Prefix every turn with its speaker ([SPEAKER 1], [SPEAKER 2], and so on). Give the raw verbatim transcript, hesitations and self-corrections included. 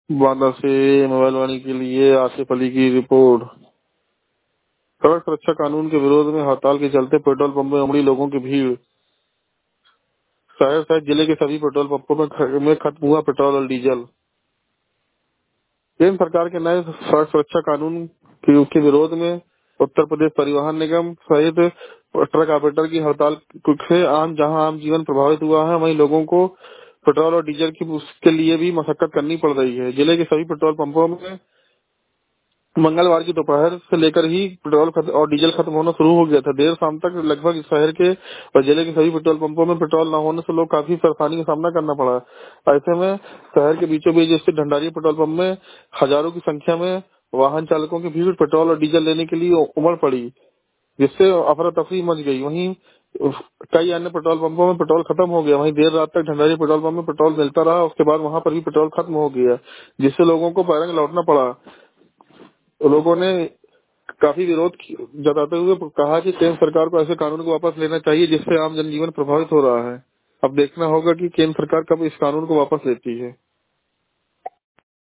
[SPEAKER 1] बांदा से मोबाइल वाणी के लिए आसिफ अली की रिपोर्ट। सड़क सुरक्षा कानून के विरोध में हड़ताल के चलते पेट्रोल पंप में उमड़ी लोगों की भीड़। शहर सहित जिले के सभी पेट्रोल पंपों में ख- में खत्म हुआ पेट्रोल और डीजल। केंद्र सरकार के नए सड़क सुरक्षा कानून के, के विरोध में उत्तर प्रदेश परिवहन निगम सहित ट्रक ऑपरेटर की हड़ताल से आम जहां आम जीवन प्रभावित हुआ है, वहीं लोगों को पेट्रोल और डीजल की उसके लिए भी मशक्कत करनी पड़ रही है। जिले के सभी पेट्रोल पंपों में मंगलवार की दोपहर से लेकर ही पेट्रोल खत, और डीजल खत्म होना शुरू हो गया था। देर शाम तक लगभग शहर के और जिले के सभी पेट्रोल पंपों में पेट्रोल न होने से लोग काफी परेशानी का सामना करना पड़ा। ऐसे में शहर के बीचों बीच स्थित भंडारी पेट्रोल पंप में हजारों की संख्या में वाहन चालकों की भीड़ पेट्रोल और डीजल लेने के लिए उमड़ पड़ी, जिससे अफरा तफरी मच गई। वहीं कई अन्य पेट्रोल पंपों में पेट्रोल खत्म हो गया। वहीं देर रात तक भंडारी पेट्रोल पंप में पेट्रोल मिलता रहा, उसके बाद वहां पर भी पेट्रोल खत्म हो गया, जिससे लोगों को पैरंग लौटना पड़ा। तो लोगों ने काफी विरोध की- जताते हुए कहा कि केंद्र सरकार को ऐसे कानून को वापस लेना चाहिए जिससे आम जनजीवन प्रभावित हो रहा है। अब देखना होगा कि केंद्र सरकार कब इस कानून को वापस लेती है।